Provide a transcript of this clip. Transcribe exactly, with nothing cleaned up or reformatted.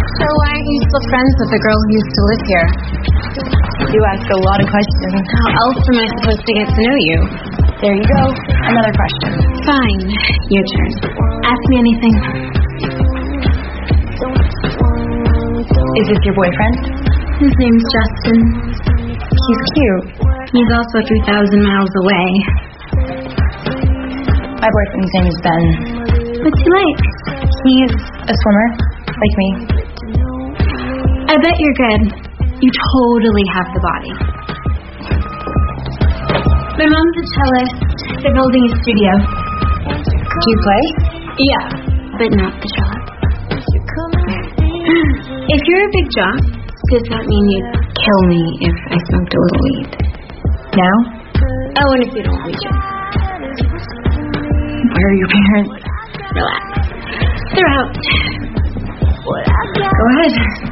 So why aren't you still friends with the girl who used to live here? You ask a lot of questions. How else am I supposed to get to know you? There you go. Another question. Fine. Your turn. Ask me anything. Is this your boyfriend? His name's Justin. He's cute. He's also a few thousand miles away. My boyfriend's name is Ben. What's he like? He's a swimmer, like me. I bet you're good. You totally have the body. My mom's a cellist. They're building a studio. Do you play? Yeah, but not the cello. If you're a big jock, does that mean you'd kill me if I smoked a little weed? Now? Oh, and if you don't want to. Where are your parents? Relax. They're out. Go ahead.